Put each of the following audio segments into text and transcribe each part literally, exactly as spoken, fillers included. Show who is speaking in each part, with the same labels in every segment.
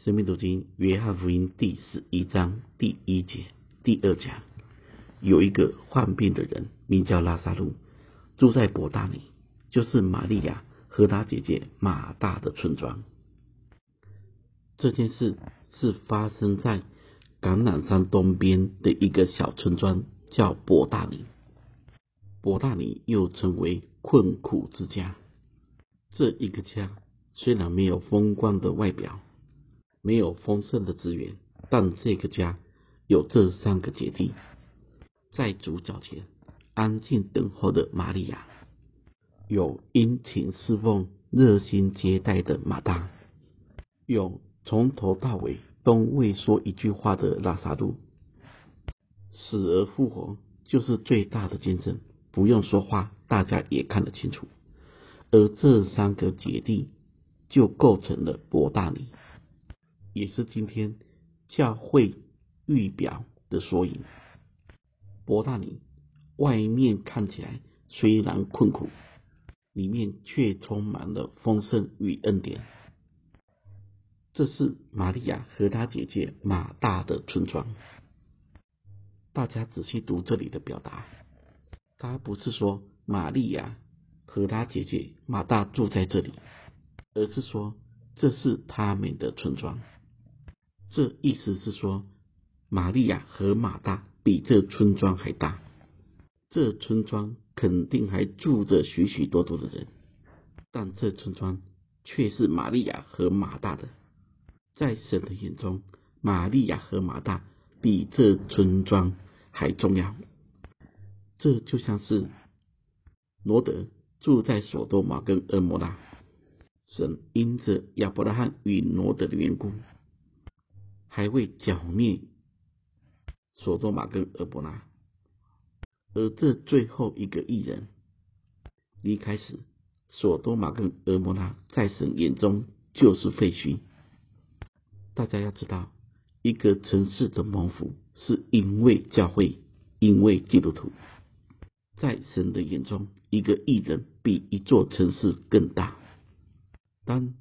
Speaker 1: 生命读经约翰福音第十一章第一节第二讲，有一个患病的人，名叫拉撒路，住在伯大尼，就是玛利亚和她姐姐马大的村庄。这件事是发生在橄榄山东边的一个小村庄，叫伯大尼。伯大尼又称为困苦之家。这一个家虽然没有风光的外表，没有丰盛的资源，但这个家有这三个姐弟：在主脚前安静等候的玛利亚，有殷勤侍奉、热心接待的马大，有从头到尾都未说一句话的拉撒路。死而复活就是最大的见证，不用说话，大家也看得清楚。而这三个姐弟就构成了伯大尼，也是今天教会预表的缩影。伯大尼外面看起来虽然困苦，里面却充满了丰盛与恩典。这是玛利亚和她姐姐马大的村庄。大家仔细读这里的表达，他不是说玛利亚和她姐姐马大住在这里，而是说这是他们的村庄。这意思是说，玛利亚和马大比这村庄还大，这村庄肯定还住着许许多多的人，但这村庄却是玛利亚和马大的。在神的眼中，玛利亚和马大比这村庄还重要。这就像是罗德住在所多玛跟蛾摩拉，神因着亚伯拉罕与罗德的缘故，还未剿灭所多玛跟蛾摩拉。而这最后一个义人离开时，所多玛跟蛾摩拉在神眼中就是废墟。大家要知道，一个城市的蒙福是因为教会，因为基督徒。在神的眼中，一个义人比一座城市更大。当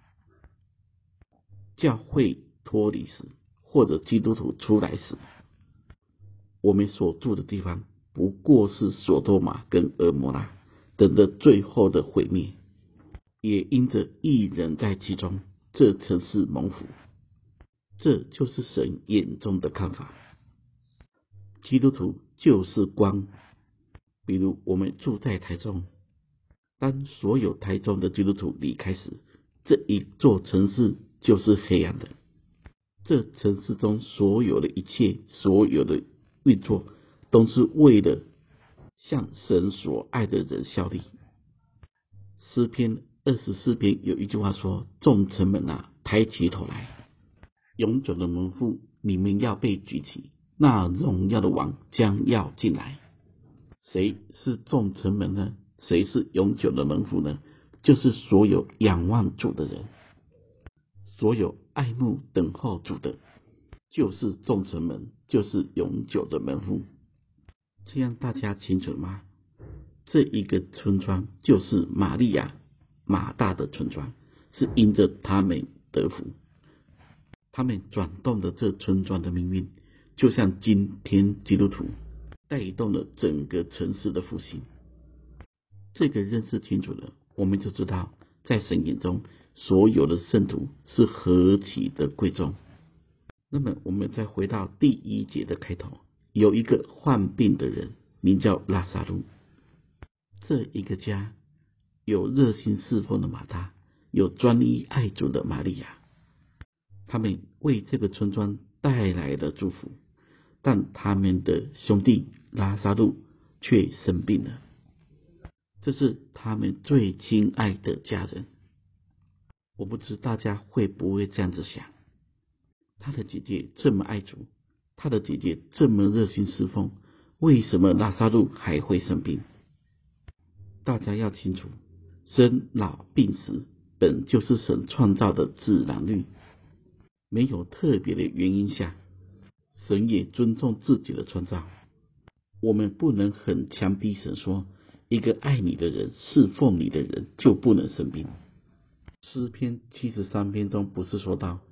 Speaker 1: 教会脱离时，或者基督徒出来时，我们所住的地方不过是所多玛跟蛾摩拉，等着最后的毁灭。也因着义人在其中，这城市蒙福。这就是神眼中的看法。基督徒就是光。比如我们住在台中，当所有台中的基督徒离开时，这一座城市就是黑暗的。这城市中所有的一切，所有的运作，都是为了向神所爱的人效力。诗篇二十四篇有一句话说：众城门啊，抬起头来，永久的门户，你们要被举起，那荣耀的王将要进来。谁是众城门呢？谁是永久的门户呢？就是所有仰望主的人，所有爱慕等候主的，就是众城门，就是永久的门户。这样大家清楚吗？这一个村庄就是玛利亚马大的村庄，是因着他们得福，他们转动的这村庄的命运，就像今天基督徒带动了整个城市的复兴。这个认识清楚了，我们就知道在神眼中所有的圣徒是何其的贵重。那么我们再回到第一节的开头，有一个患病的人，名叫拉撒路。这一个家有热心侍奉的马大，有专一爱主的玛利亚，他们为这个村庄带来了祝福。但他们的兄弟拉撒路却生病了，这是他们最亲爱的家人。我不知大家会不会这样子想，他的姐姐这么爱主，他的姐姐这么热心侍奉，为什么拉撒路还会生病？大家要清楚，生老病死本就是神创造的自然律，没有特别的原因下，神也尊重自己的创造。我们不能很强逼神说，一个爱你的人，侍奉你的人就不能生病。诗篇七十三篇中不是说到，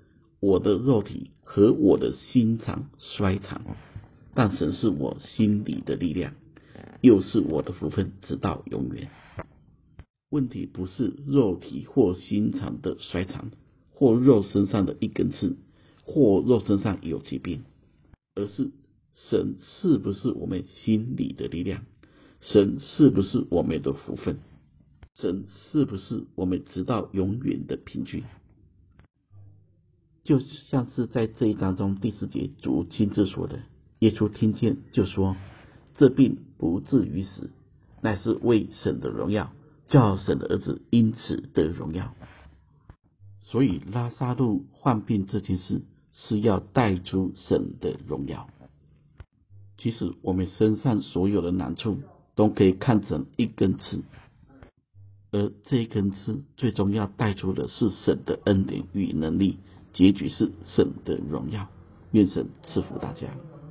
Speaker 1: 我的肉体和我的心肠衰残，但神是我心里的力量，又是我的福分，直到永远。问题不是肉体或心肠的衰残，或肉身上的一根刺，或肉身上有疾病，而是神是不是我们心里的力量，神是不是我们的福分，神是不是我们直到永远的凭据。就像是在这一章中第四节主亲自说的，耶稣听见就说，这病不至于死，乃是为神的荣耀，叫神的儿子因此得荣耀。所以拉撒路患病这件事是要带出神的荣耀。其实我们身上所有的难处都可以看成一根刺，而这一根刺最终要带出的是神的恩典与能力，结局是神的荣耀。愿神赐福大家。